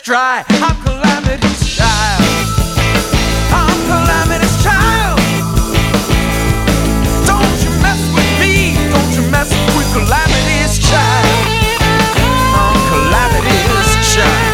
dry. I'm Calamity's child. I'm Calamity's child. Don't you mess with me. Don't you mess with Calamity's child. I'm Calamity's child.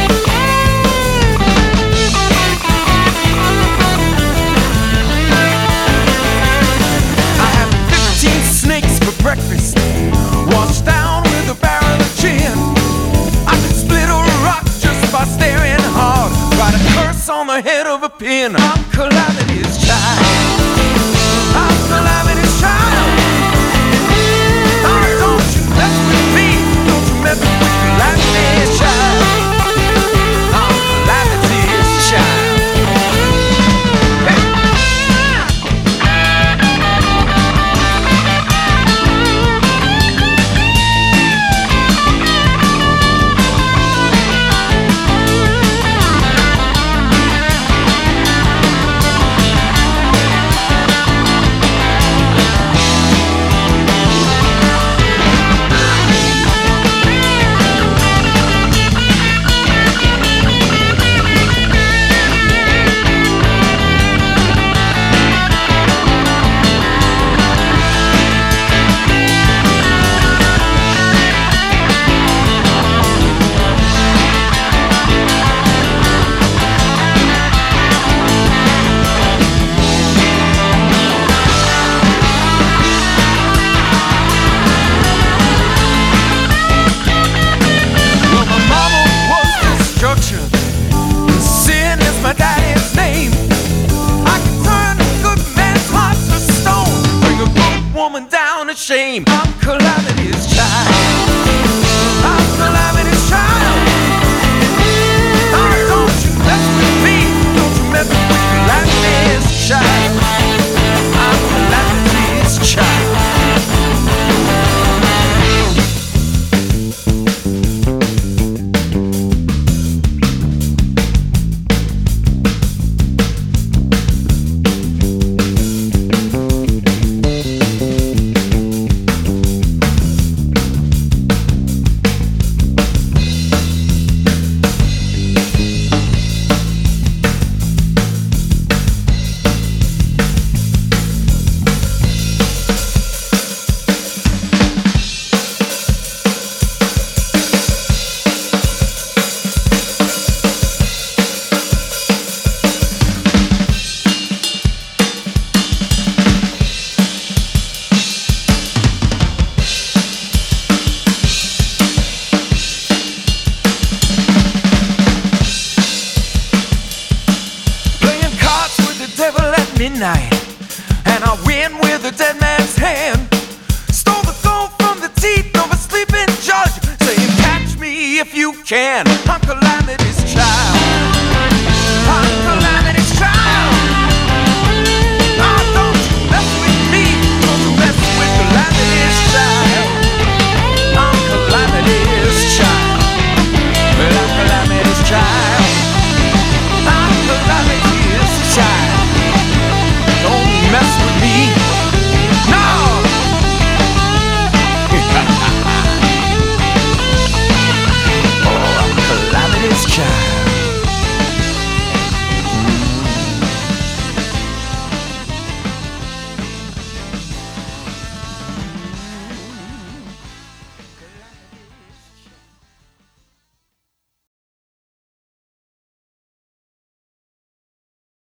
I had 15 snakes for breakfast, washed down with a barrel of gin. I could split a rock just by staring hard, write a curse on the head of a pin. I'm Calamity's child. I'm Calamity's child. Oh, don't you mess with me. Don't you mess with Calamity's child. I'm Calamity's child. Sin is my daddy's name. I can turn a good man's heart to stone, bring a good woman down to shame. I'm Calamity's child. I'm Calamity's child. Oh, don't you mess with me. Don't you mess with Calamity's child. I'm Calamity's child. Midnight, and I win with a dead man's hand. Stole the gold from the teeth of a sleeping judge, saying catch me if you can. I'm Calamity.